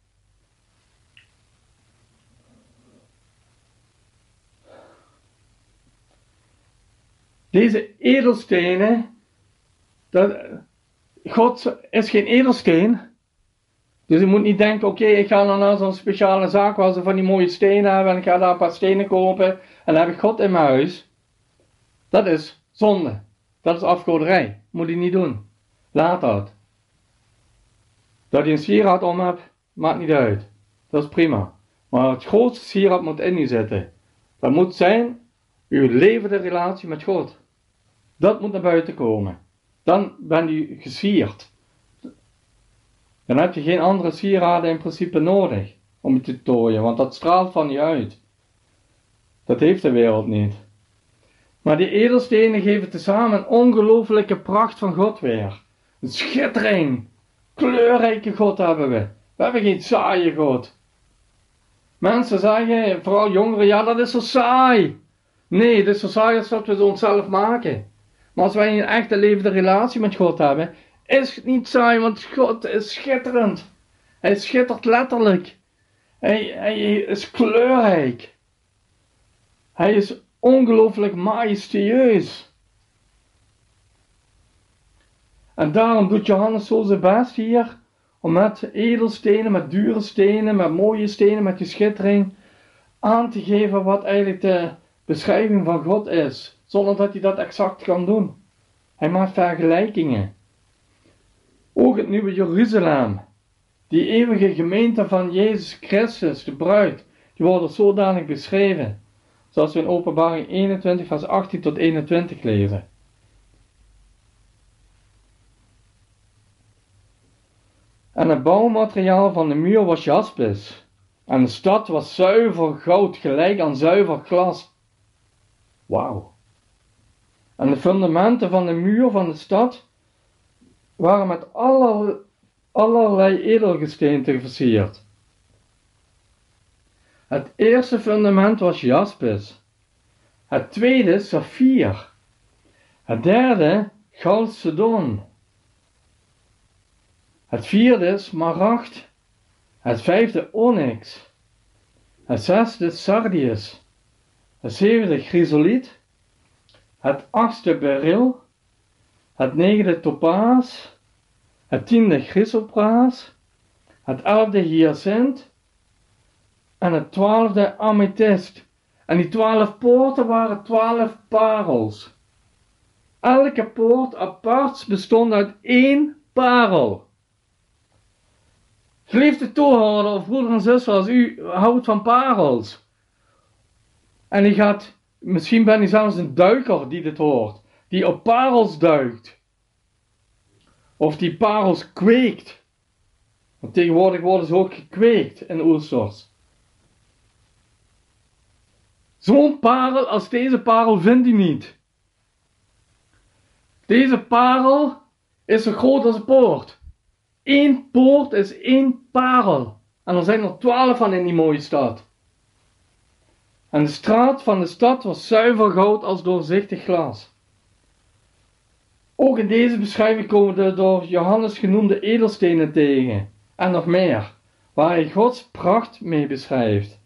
Deze edelstenen, dat, God is geen edelsteen. Dus je moet niet denken, oké, okay, ik ga dan naar zo'n speciale zaak waar ze van die mooie stenen hebben en ik ga daar een paar stenen kopen en dan heb ik God in mijn huis. Dat is zonde. Dat is afgoderij. Moet je niet doen. Laat dat. Dat je een sieraad om hebt, maakt niet uit. Dat is prima. Maar het grootste sieraad moet in u zitten. Dat moet zijn uw levende relatie met God. Dat moet naar buiten komen. Dan ben je gesierd. Dan heb je geen andere sieraden in principe nodig om je te tooien, want dat straalt van je uit. Dat heeft de wereld niet. Maar die edelstenen geven tezamen een ongelooflijke pracht van God weer. Een schittering. Kleurrijke God hebben we. We hebben geen saaie God. Mensen zeggen, vooral jongeren, ja dat is zo saai. Nee, het is zo saai als dat we het onszelf maken. Maar als wij een echte levende relatie met God hebben, is het niet saai, want God is schitterend. Hij schittert letterlijk. Hij, hij is kleurrijk. Hij is ongelooflijk majestueus. En daarom doet Johannes zo zijn best hier, om met edelstenen, met dure stenen, met mooie stenen, met die schittering, aan te geven wat eigenlijk de beschrijving van God is, zonder dat hij dat exact kan doen. Hij maakt vergelijkingen. Ook het nieuwe Jeruzalem, die eeuwige gemeente van Jezus Christus, de bruid, die worden zodanig beschreven, zoals we in Openbaring eenentwintig vers achttien tot eenentwintig lezen. En het bouwmateriaal van de muur was jaspis, en de stad was zuiver goud, gelijk aan zuiver glas. Wauw. En de fundamenten van de muur van de stad waren met aller, allerlei edelgesteenten versierd. Het eerste fundament was jaspis. Het tweede saffier. Het derde chalcedon. Het vierde is smaragd. Het vijfde onyx. Het zesde sardius. Het zevende chrysoliet. Het achtste beryl. Het negende topaas. Het tiende chrysopraas. Het elfde hyacint. En het twaalfde amethyst. En die twaalf poorten waren twaalf parels. Elke poort apart bestond uit één parel. Geliefde toehoorder of broeder en zuster, als u houdt van parels. En u gaat, misschien ben u zelfs een duiker die dit hoort. Die op parels duikt. Of die parels kweekt. Want tegenwoordig worden ze ook gekweekt in oesters. Zo'n parel als deze parel vindt u niet. Deze parel is zo groot als een poort. Eén poort is één parel. En er zijn er twaalf van in die mooie stad. En de straat van de stad was zuiver goud als doorzichtig glas. Ook in deze beschrijving komen we de door Johannes genoemde edelstenen tegen. En nog meer, waar hij Gods pracht mee beschrijft.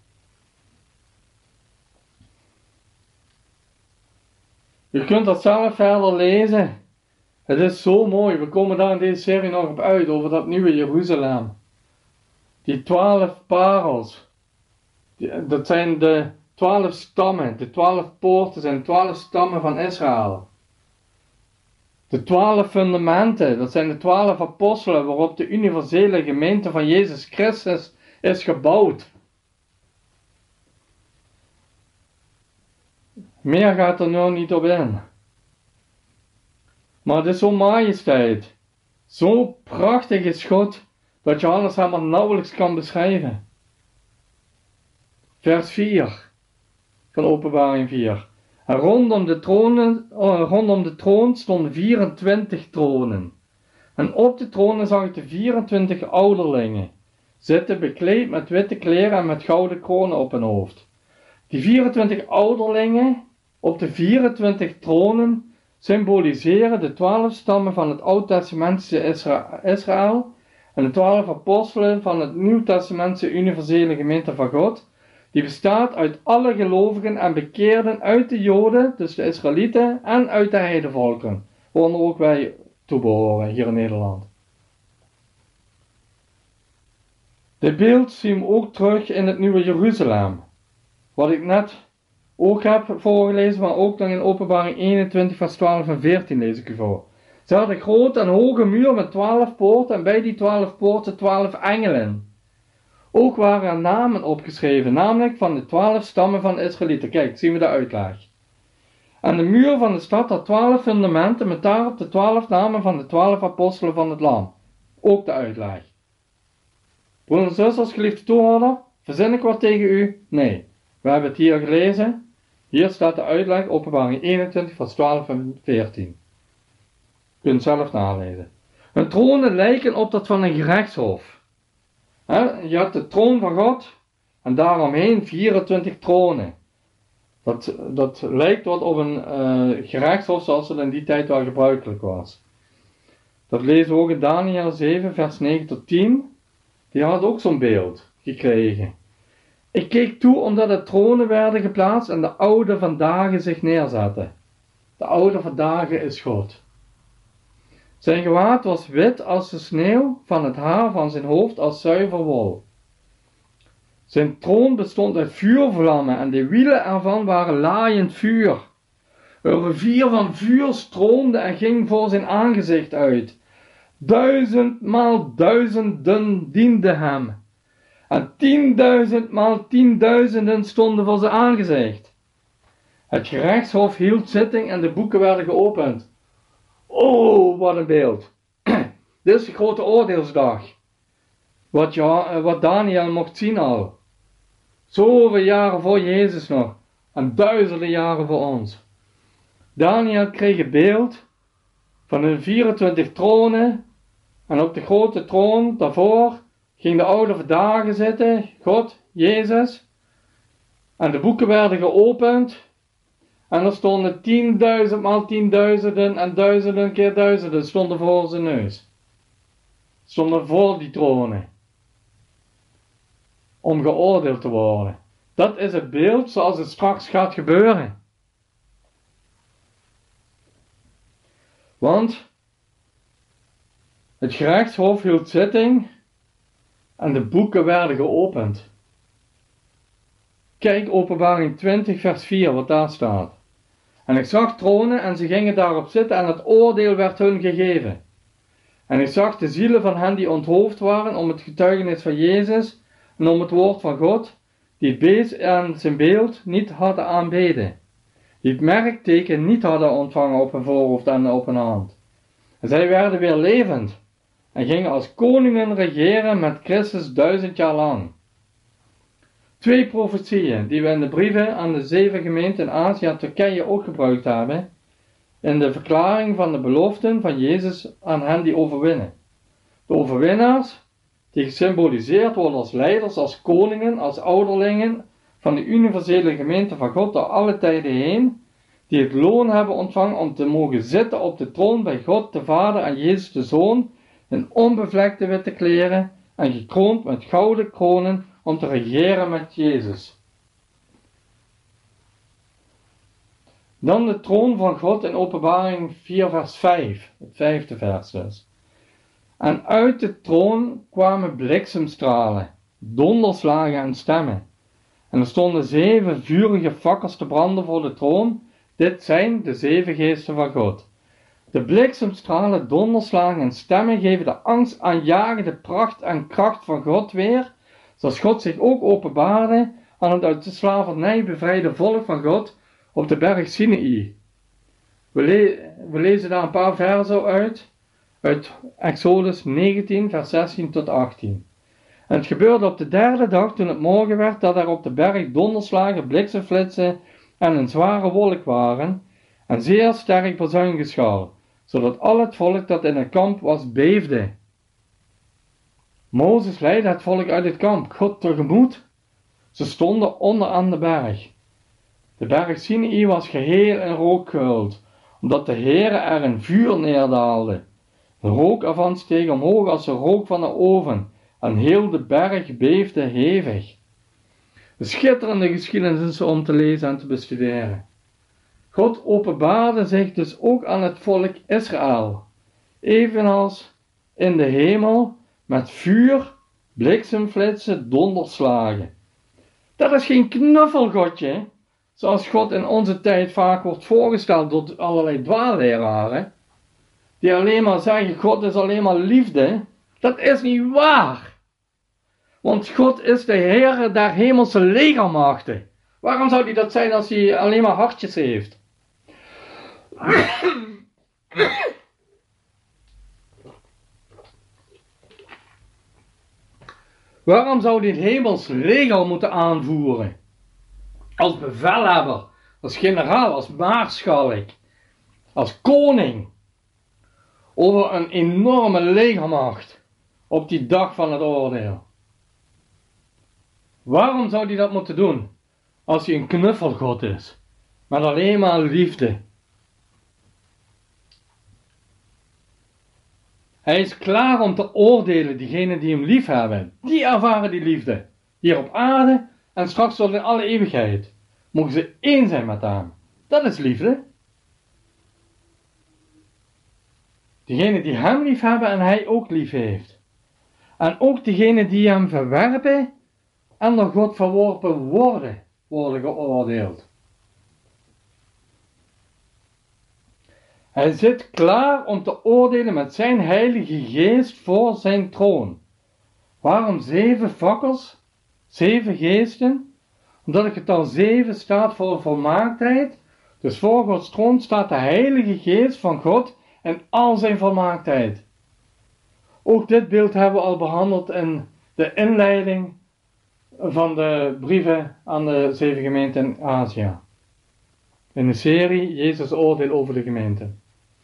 Je kunt dat zelf verder lezen. Het is zo mooi. We komen daar in deze serie nog op uit over dat nieuwe Jeruzalem. Die twaalf parels. Die, dat zijn de twaalf stammen. De twaalf poorten zijn de twaalf stammen van Israël. De twaalf fundamenten. Dat zijn de twaalf apostelen waarop de universele gemeente van Jezus Christus is gebouwd. Meer gaat er nu niet op in. Maar het is zo'n majesteit. Zo prachtig is God, dat Johannes hem maar nauwelijks kan beschrijven. Vers vier van Openbaring vier. En rondom de, tronen, oh, rondom de troon stonden vierentwintig tronen. En op de tronen zag ik de vierentwintig ouderlingen zitten, bekleed met witte kleren en met gouden kronen op hun hoofd. Die vierentwintig ouderlingen op de vierentwintig tronen symboliseren de twaalf stammen van het Oud-testamentische Israël en de twaalf apostelen van het Nieuw-testamentische universele gemeente van God, die bestaat uit alle gelovigen en bekeerden uit de Joden, dus de Israëlieten, en uit de heidevolken, waaronder ook wij toe behoren hier in Nederland. Dit beeld zien we ook terug in het nieuwe Jeruzalem, wat ik net ook heb voorgelezen, maar ook dan in Openbaring eenentwintig vers twaalf en veertien lees ik u voor. Ze hadden een grote en hoge muur met twaalf poorten en bij die twaalf poorten twaalf engelen. Ook waren er namen opgeschreven, namelijk van de twaalf stammen van de Israëlieten. Kijk, zien we de uitleg. En de muur van de stad had twaalf fundamenten met daarop de twaalf namen van de twaalf apostelen van het Lam. Ook de uitleg. Broeders en zusters, geliefde toehoorder, verzin ik wat tegen u? Nee. We hebben het hier gelezen. Hier staat de uitleg, Openbaring eenentwintig vers twaalf en veertien. Je kunt zelf nalezen. Hun tronen lijken op dat van een gerechtshof. He, je hebt de troon van God en daaromheen vierentwintig tronen. Dat, dat lijkt wat op een uh, gerechtshof zoals het in die tijd wel gebruikelijk was. Dat lezen we ook in Daniel zeven vers negen tot tien. Die had ook zo'n beeld gekregen. Ik keek toe omdat er tronen werden geplaatst en de oude van dagen zich neerzetten. De oude van dagen is God. Zijn gewaad was wit als de sneeuw, van het haar van zijn hoofd als zuiver wol. Zijn troon bestond uit vuurvlammen en de wielen ervan waren laaiend vuur. Een rivier van vuur stroomde en ging voor zijn aangezicht uit. Duizendmaal duizenden dienden hem. En tienduizendmaal tienduizenden stonden voor zijn aangezicht. Het gerechtshof hield zitting en de boeken werden geopend. Oh, wat een beeld. Dit is de grote oordeelsdag. Wat, ja, wat Daniel mocht zien al. Zoveel jaren voor Jezus nog. En duizenden jaren voor ons. Daniel kreeg een beeld van de vierentwintig tronen. En op de grote troon daarvoor ging de oude van dagen zitten. God, Jezus. En de boeken werden geopend. En er stonden tienduizend maal tienduizenden en duizenden keer duizenden stonden voor zijn neus. Stonden voor die tronen. Om geoordeeld te worden. Dat is het beeld zoals het straks gaat gebeuren. Want het gerechtshof hield zitting en de boeken werden geopend. Kijk Openbaring twintig vers vier wat daar staat. En ik zag tronen en ze gingen daarop zitten en het oordeel werd hun gegeven. En ik zag de zielen van hen die onthoofd waren om het getuigenis van Jezus en om het woord van God, die het beest en zijn beeld niet hadden aanbeden, die het merkteken niet hadden ontvangen op hun voorhoofd en op hun hand. En zij werden weer levend en gingen als koningen regeren met Christus duizend jaar lang. Twee profetieën die we in de brieven aan de zeven gemeenten in Azië en Turkije ook gebruikt hebben, in de verklaring van de beloften van Jezus aan hen die overwinnen. De overwinnaars, die gesymboliseerd worden als leiders, als koningen, als ouderlingen van de universele gemeente van God door alle tijden heen, die het loon hebben ontvangen om te mogen zitten op de troon bij God de Vader en Jezus de Zoon, in onbevlekte witte kleren en gekroond met gouden kronen om te regeren met Jezus. Dan de troon van God in Openbaring vier vers vijf, het vijfde vers dus. En uit de troon kwamen bliksemstralen, donderslagen en stemmen. En er stonden zeven vurige fakkels te branden voor de troon. Dit zijn de zeven geesten van God. De bliksemstralen, donderslagen en stemmen geven de angstaanjagende pracht en kracht van God weer, zoals God zich ook openbaarde aan het uit de slavernij bevrijde volk van God op de berg Sinaï. We, le- we lezen daar een paar versen uit, uit Exodus negentien, vers zestien tot achttien. En het gebeurde op de derde dag, toen het morgen werd, dat er op de berg donderslagen, bliksemflitsen en een zware wolk waren, en zeer sterk verzuingeschal, zodat al het volk dat in het kamp was beefde. Mozes leidde het volk uit het kamp, God tegemoet. Ze stonden onderaan de berg. De berg Sinaï was geheel in rook gehuld, omdat de Heere er een vuur neerdaalde. De rook ervan steeg omhoog als de rook van een oven, en heel de berg beefde hevig. Een schitterende geschiedenis om te lezen en te bestuderen. God openbaarde zich dus ook aan het volk Israël, evenals in de hemel, met vuur, bliksemflitsen, donderslagen. Dat is geen knuffelgodje, zoals God in onze tijd vaak wordt voorgesteld door allerlei dwaalleraren, die alleen maar zeggen, God is alleen maar liefde. Dat is niet waar. Want God is de Heer der hemelse legermachten. Waarom zou hij dat zijn als hij alleen maar hartjes heeft? Waarom zou hij het hemels leger moeten aanvoeren? Als bevelhebber, als generaal, als maarschalk, als koning. Over een enorme legermacht op die dag van het oordeel. Waarom zou hij dat moeten doen? Als hij een knuffelgod is. Met alleen maar liefde. Hij is klaar om te oordelen diegenen die hem lief hebben. Die ervaren die liefde. Hier op aarde en straks tot in alle eeuwigheid. Mogen ze één zijn met hem. Dat is liefde. Diegenen die hem lief hebben en hij ook lief heeft. En ook diegenen die hem verwerpen en door God verworpen worden, worden geoordeeld. Hij zit klaar om te oordelen met zijn heilige geest voor zijn troon. Waarom zeven fakkels? Zeven geesten? Omdat het getal zeven staat voor volmaaktheid. Dus voor Gods troon staat de heilige geest van God in al zijn volmaaktheid. Ook dit beeld hebben we al behandeld in de inleiding van de brieven aan de zeven gemeenten in Azië. In de serie Jezus oordeel over de gemeenten.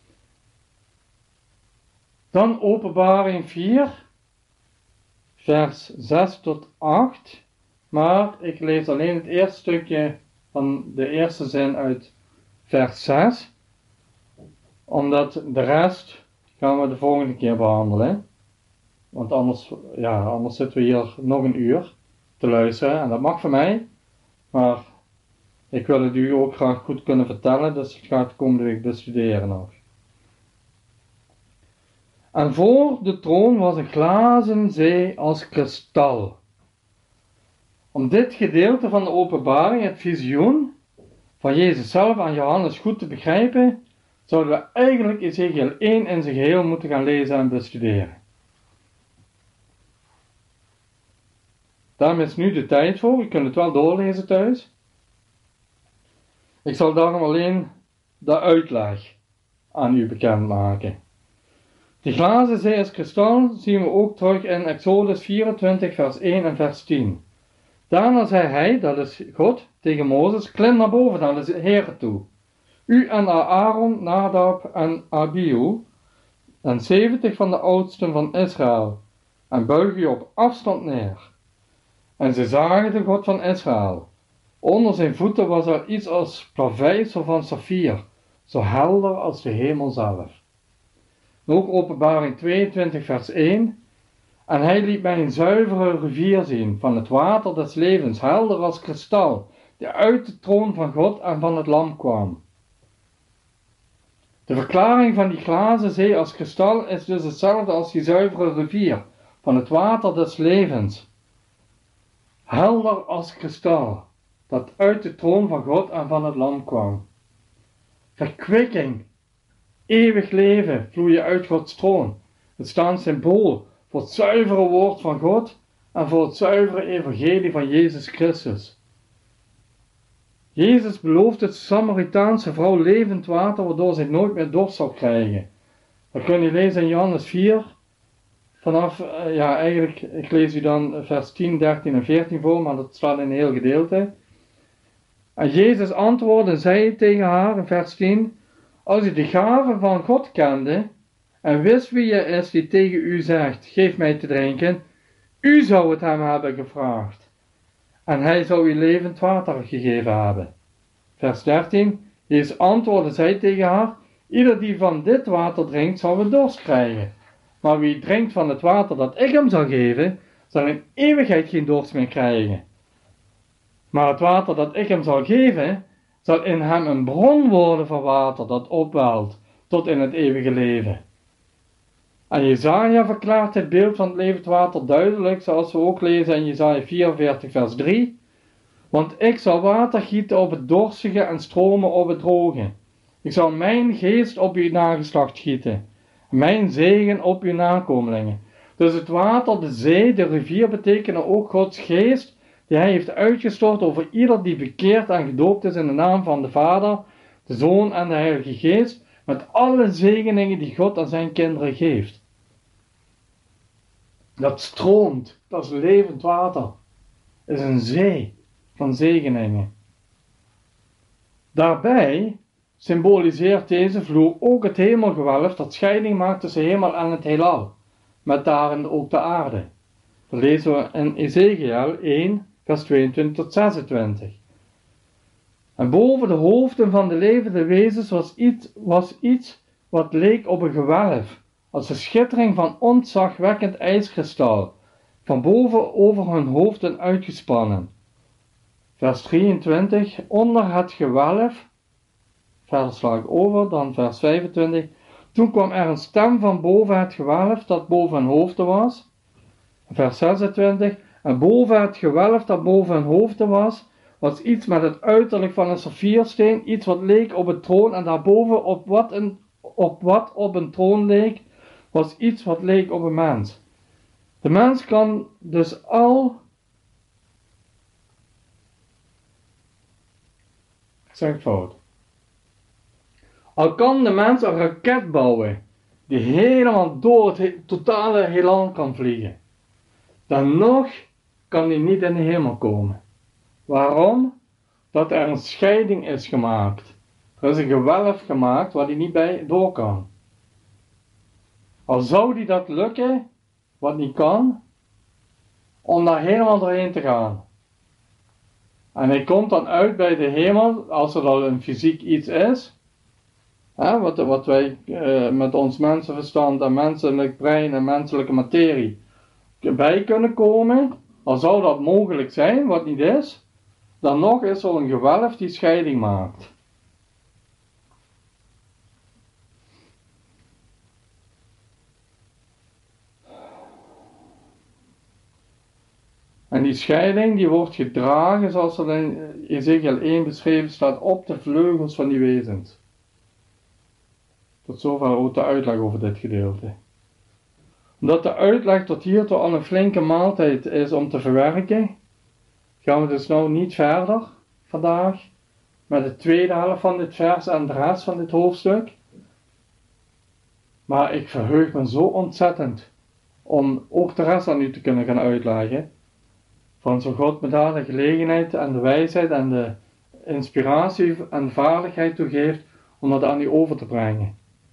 Dan Openbaring vier, vers zes tot acht. Maar ik lees alleen het eerste stukje van de eerste zin uit vers zes. Omdat de rest gaan we de volgende keer behandelen. Want anders, ja, anders zitten we hier nog een uur te luisteren. En dat mag van mij. Maar ik wil het u ook graag goed kunnen vertellen. Dus ik ga het komende week bestuderen nog. En voor de troon was een glazen zee als kristal. Om dit gedeelte van de openbaring, het visioen van Jezus zelf aan Johannes goed te begrijpen, zouden we eigenlijk Ezekiel één in zijn geheel moeten gaan lezen en bestuderen. Daarom is nu de tijd voor, je kunt het wel doorlezen thuis. Ik zal daarom alleen de uitleg aan u bekendmaken. Die glazen zee als kristal zien we ook terug in Exodus vierentwintig vers één en vers tien. Daarna zei hij, dat is God, tegen Mozes, klim naar boven naar de Heer toe. U en Aaron, Nadab en Abihu, en zeventig van de oudsten van Israël, en buig u op afstand neer. En ze zagen de God van Israël. Onder zijn voeten was er iets als plaveisel van saffier, zo helder als de hemel zelf. En ook Openbaring tweeëntwintig vers één. En hij liet mij een zuivere rivier zien, van het water des levens, helder als kristal, die uit de troon van God en van het Lam kwam. De verklaring van die glazen zee als kristal is dus hetzelfde als die zuivere rivier, van het water des levens. Helder als kristal, dat uit de troon van God en van het Lam kwam. Verkwikking, eeuwig leven vloeien uit Gods troon. Het staat symbool voor het zuivere woord van God en voor het zuivere evangelie van Jezus Christus. Jezus belooft de Samaritaanse vrouw levend water, waardoor zij nooit meer dorst zal krijgen. Dat kun je lezen in Johannes vier, vanaf, ja eigenlijk, ik lees u dan vers tien, dertien en veertien voor, maar dat staat in een heel gedeelte. En Jezus antwoordde en zei tegen haar in vers tien, als u de gave van God kende en wist wie je is die tegen u zegt, geef mij te drinken, u zou het hem hebben gevraagd. En hij zou u levend water gegeven hebben. Vers dertien. Jezus antwoordde zei tegen haar, ieder die van dit water drinkt, zal weer dorst krijgen. Maar wie drinkt van het water dat ik hem zal geven, zal in eeuwigheid geen dorst meer krijgen. Maar het water dat ik hem zal geven, zal in hem een bron worden van water dat opwelt tot in het eeuwige leven. En Jesaja verklaart het beeld van het levend water duidelijk, zoals we ook lezen in Jesaja vierenveertig vers drie. Want ik zal water gieten op het dorstige en stromen op het droge. Ik zal mijn geest op uw nageslacht gieten, mijn zegen op uw nakomelingen. Dus het water, de zee, de rivier betekenen ook Gods geest, die hij heeft uitgestort over ieder die bekeerd en gedoopt is in de naam van de Vader, de Zoon en de Heilige Geest, met alle zegeningen die God aan zijn kinderen geeft. Dat stroomt, dat is levend water, is een zee van zegeningen. Daarbij symboliseert deze vloer ook het hemelgewelf dat scheiding maakt tussen hemel en het heelal, met daarin ook de aarde. Dat lezen we in Ezekiel één, vers tweeëntwintig tot zesentwintig. En boven de hoofden van de levende wezens was iets, was iets wat leek op een gewelf, als de schittering van ontzagwekkend ijskristal, van boven over hun hoofden uitgespannen. Vers drieëntwintig, onder het gewelf, verder sla ik over, dan vers vijfentwintig, toen kwam er een stem van boven het gewelf dat boven hun hoofden was. Vers zesentwintig, en boven het gewelf dat boven hun hoofden was, was iets met het uiterlijk van een saffiersteen, iets wat leek op een troon, en daarboven op wat, een, op wat op een troon leek, was iets wat leek op een mens. De mens kan dus al, ik zeg fout, al kan de mens een raket bouwen, die helemaal door het totale heelal kan vliegen, dan nog kan die niet in de hemel komen. Waarom? Dat er een scheiding is gemaakt. Er is een gewelf gemaakt waar die niet bij door kan. Al zou die dat lukken, wat niet kan, om daar helemaal doorheen te gaan. En hij komt dan uit bij de hemel, als er al een fysiek iets is. Hè, wat, wat wij uh, met ons mensenverstand en menselijk brein en menselijke materie bij kunnen komen. Al zou dat mogelijk zijn, wat niet is. Dan nog is er een gewelf die scheiding maakt. En die scheiding die wordt gedragen, zoals er in Ezekiel één beschreven staat, op de vleugels van die wezens. Tot zover ook de uitleg over dit gedeelte. Omdat de uitleg tot hiertoe al een flinke maaltijd is om te verwerken, gaan we dus nou niet verder vandaag met de tweede helft van dit vers en de rest van dit hoofdstuk. Maar ik verheug me zo ontzettend om ook de rest aan u te kunnen gaan uitleggen. Van zo God me daar de gelegenheid en de wijsheid en de inspiratie en de vaardigheid toe geeft om dat aan u over te brengen.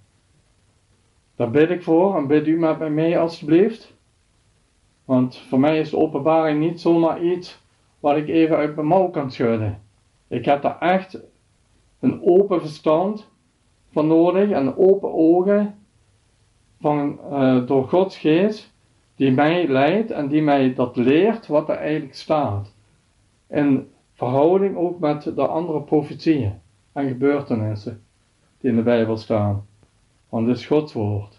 Daar bid ik voor en bid u met mij mee alstublieft. Want voor mij is de openbaring niet zomaar iets wat ik even uit mijn mouw kan schudden. Ik heb daar echt een open verstand van nodig en open ogen van, uh, door Gods geest die mij leidt en die mij dat leert wat er eigenlijk staat. In verhouding ook met de andere profetieën en gebeurtenissen die in de Bijbel staan. Want het is Gods woord.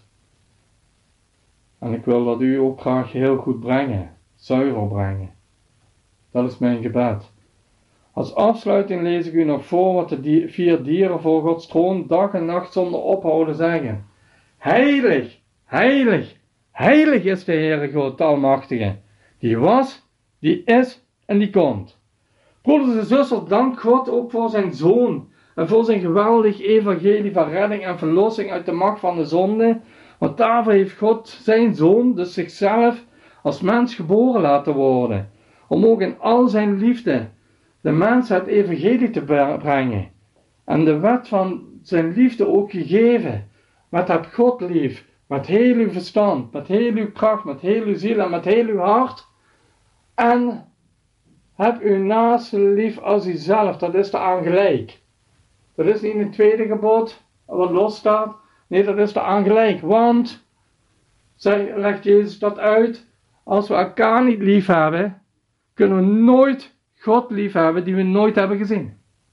En ik wil dat u ook graag heel goed brengen, zuiver brengen. Dat is mijn gebed. Als afsluiting lees ik u nog voor wat de die, vier dieren voor Gods troon dag en nacht zonder ophouden zeggen. Heilig, heilig, heilig is de Heere God, de Almachtige. Die was, die is en die komt. Broeders en zusters, dank God ook voor zijn Zoon. En voor zijn geweldig evangelie van redding en verlossing uit de macht van de zonde. Want daarvoor heeft God zijn Zoon, dus zichzelf, als mens geboren laten worden. Om ook in al zijn liefde de mens het evangelie te brengen. En de wet van zijn liefde ook gegeven. Met het God lief, met heel uw verstand, met heel uw kracht, met heel uw ziel en met heel uw hart. En heb uw naaste lief als uzelf, dat is de aangelijk. Dat is niet een tweede gebod, wat los staat. Nee, dat is de aangelijk. Want, zij, legt Jezus dat uit, als we elkaar niet lief hebben, kunnen we nooit God lief hebben die we nooit hebben gezien.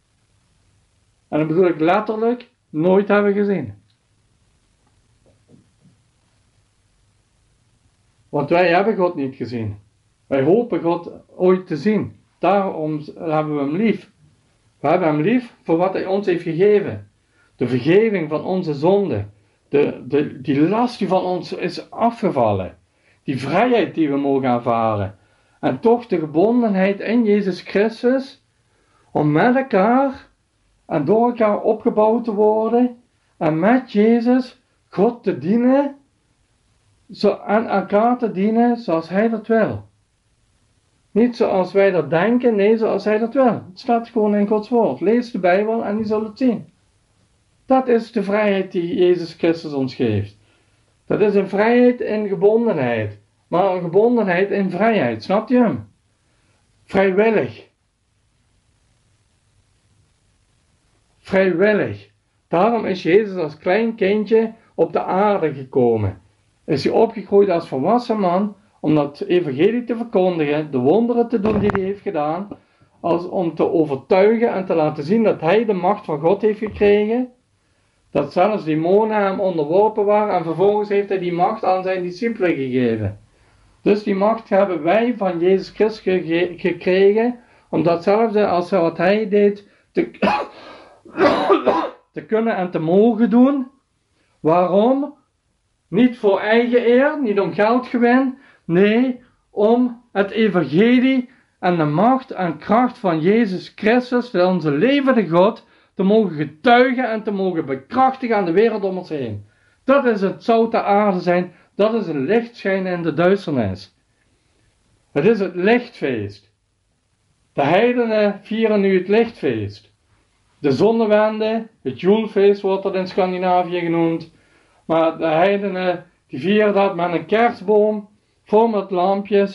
En dat bedoel ik letterlijk, nooit hebben gezien. Want wij hebben God niet gezien. Wij hopen God ooit te zien. Daarom hebben we hem lief. We hebben hem lief voor wat hij ons heeft gegeven. De vergeving van onze zonden. De, de, die last die van ons is afgevallen. Die vrijheid die we mogen ervaren. En toch de gebondenheid in Jezus Christus. Om met elkaar en door elkaar opgebouwd te worden. En met Jezus God te dienen. Zo, en elkaar te dienen zoals hij dat wil. Niet zoals wij dat denken, nee, zoals hij dat wil. Het staat gewoon in Gods woord. Lees de Bijbel en je zult het zien. Dat is de vrijheid die Jezus Christus ons geeft. Dat is een vrijheid in gebondenheid. Maar een gebondenheid in vrijheid, snap je hem? Vrijwillig. Vrijwillig. Daarom is Jezus als klein kindje op de aarde gekomen. Is hij opgegroeid als volwassen man om dat evangelie te verkondigen, de wonderen te doen die hij heeft gedaan, als om te overtuigen en te laten zien dat hij de macht van God heeft gekregen, dat zelfs demonen hem onderworpen waren en vervolgens heeft hij die macht aan zijn discipelen gegeven. Dus die macht hebben wij van Jezus Christus ge- gekregen, om datzelfde als wat hij deed te, te kunnen en te mogen doen. Waarom? Niet voor eigen eer, niet om geldgewin, nee, om het evangelie en de macht en kracht van Jezus Christus, de onze levende God, te mogen getuigen en te mogen bekrachtigen aan de wereld om ons heen. Dat is het zout der aarde zijn, dat is een licht schijnen in de duisternis. Het is het lichtfeest. De heidenen vieren nu het lichtfeest. De zonnewende, het Joelfeest wordt dat in Scandinavië genoemd, maar de heidenen die vieren dat met een kerstboom, vol met lampjes,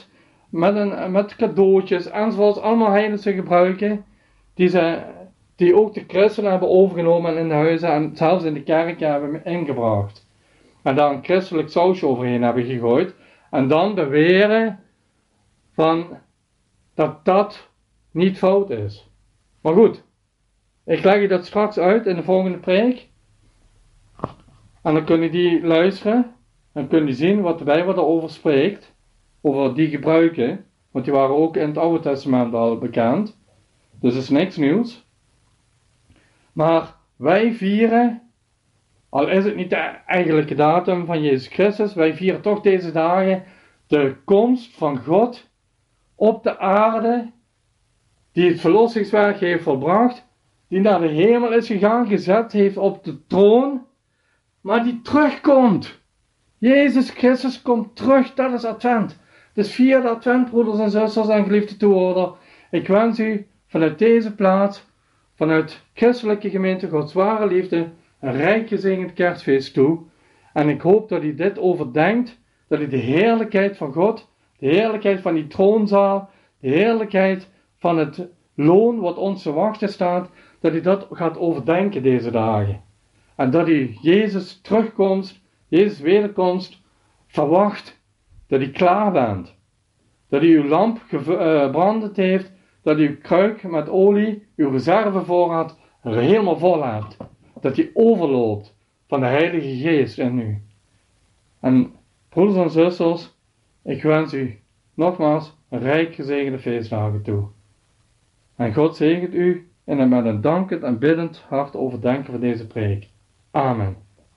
met, een, met cadeautjes enzovoorts, allemaal heidense gebruiken, die, ze, die ook de christenen hebben overgenomen en in de huizen en zelfs in de kerk hebben ingebracht. En daar een christelijk sausje overheen hebben gegooid. En dan beweren van dat dat niet fout is. Maar goed, ik leg je dat straks uit in de volgende preek. En dan kun je die luisteren. En kun je zien wat de Bijbel daarover spreekt. Over die gebruiken. Want die waren ook in het Oude Testament al bekend. Dus het is niks nieuws. Maar wij vieren, al is het niet de eigenlijke datum van Jezus Christus, wij vieren toch deze dagen de komst van God op de aarde, die het verlossingswerk heeft volbracht, die naar de hemel is gegaan, gezet heeft op de troon, maar die terugkomt. Jezus Christus komt terug, dat is Advent. Dus vier de Advent, broeders en zusters en geliefde toehoorder. Ik wens u vanuit deze plaats, vanuit christelijke gemeente Gods ware liefde, een rijk gezegend kerstfeest toe. En ik hoop dat u dit overdenkt, dat u de heerlijkheid van God, de heerlijkheid van die troonzaal, de heerlijkheid van het loon wat ons te wachten staat, dat u dat gaat overdenken deze dagen. En dat u Jezus terugkomst, Jezus wederkomst verwacht, dat u klaar bent. Dat u uw lamp gebrandend heeft, dat u uw kruik met olie, uw reservevoorraad helemaal vol hebt. Dat die overloopt van de Heilige Geest in u. En broeders en zusters, ik wens u nogmaals een rijk gezegende feestdagen toe. En God zegent u en met een dankend en biddend hart overdenken van deze preek. Amen.